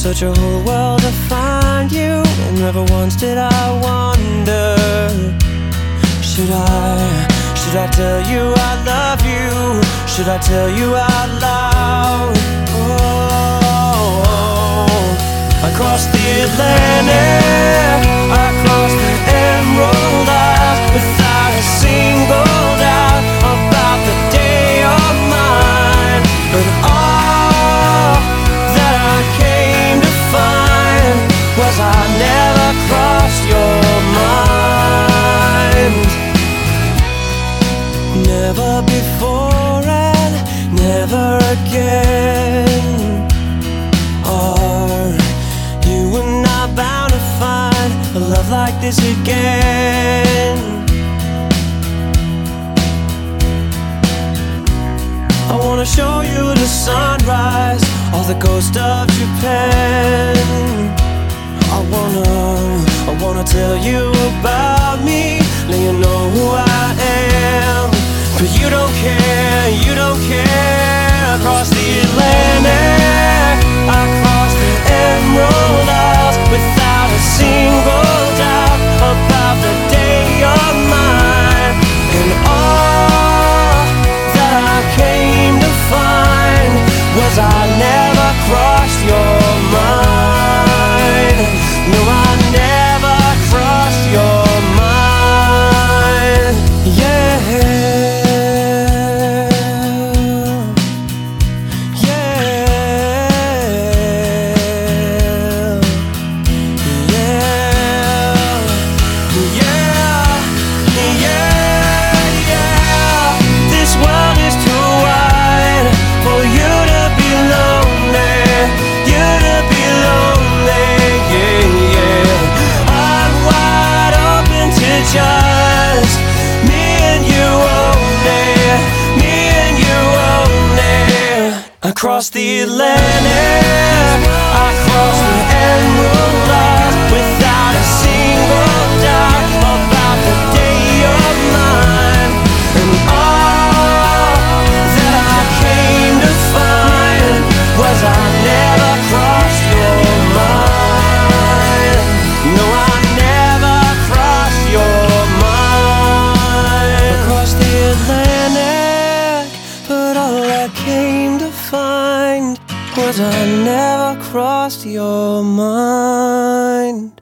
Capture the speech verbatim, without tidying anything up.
Such a whole world to find you, and never once did I wonder, should I, should I tell you I love you? Should I tell you out loud? Oh, I crossed the Atlantic, I crossed the Emerald Isles, without a single doubt about the day of mine. But all that I came to find was I never crossed your mind. Never before and never again are you and I bound to find a love like this again. I wanna show you the sunrise, all the coast of Japan. I wanna, I wanna tell you about me, let you know who I am. But you don't care, you don't care. Across the Atlantic, across the Emerald Isles, without a single doubt about the day of mine. And all that I came to find was I never crossed your mind. No, I never crossed your mind. Yeah. Just me and you only, me and you only. Across the Atlantic, across the Emerald Isles, without a single doubt about the day of mine. And all that I came to find was I never crossed your mind. No, I never crossed your Atlantic, but all I came to find was I never crossed your mind.